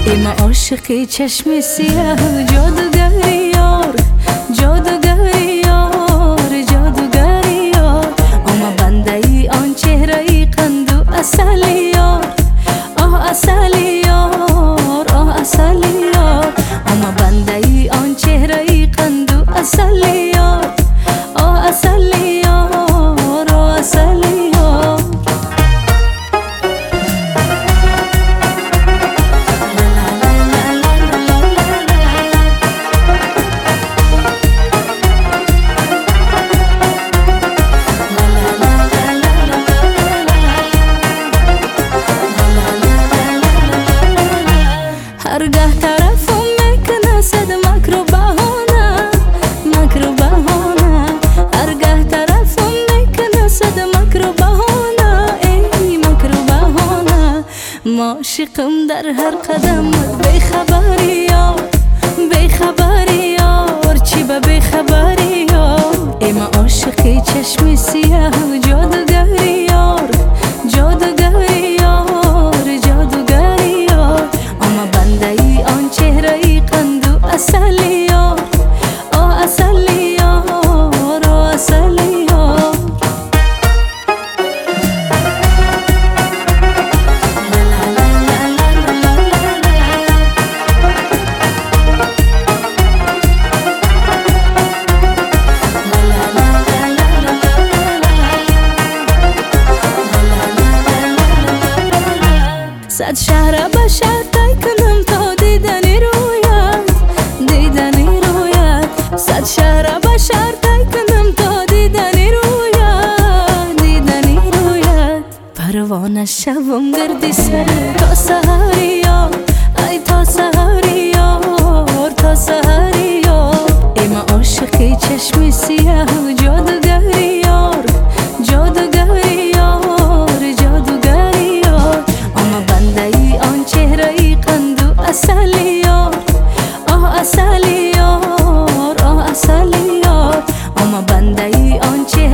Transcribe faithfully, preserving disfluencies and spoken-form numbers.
ای ما عاشقی چشم سیاه جادوگری یار، جادوگری یار، جادوگری یار. اما بنده ای آن چهره ای قند و اصلی یار، آه اصلی یار، آه اصلی یار. اما بنده ای آن چهره ای قند و اصلی یار، آه اصلی یار، آه اصلی یار. هرگاه طرفم میکنه صد مکر و بهانه، مکر و بهانه. هرگاه طرفم میکنه صد مکر و بهانه، ای مکر و بهانه. معشقم در هر قدم بی خبری یار، بی خبری یار، چی به بی خبری یار. ای ما عاشقی چشم سیاه جادوگری یار، جادوگری یار، جادوگری یار. اما بنده ای آن چهره ای قند و اصلی یار، آه اصلی یار، آه اصلی یار. صد شهر بشر طی کنم تا دیدنی رویت، دیدنی رویت. صد شهر بشر طی کنم تا دیدنی رویت، دیدنی رویت. پروانه شوم گردی سر تا سحری یار، ای تا سحری یار، تا سحری یار. ای ما عاشقی چشم سیاه جادوگری یار، جادوگری یار، جادوگری یار. اما بنده ای آن چهره ای قند و اصلی یار، آه اصلی یار، آه اصلی یار. اما بنده ای آن چهره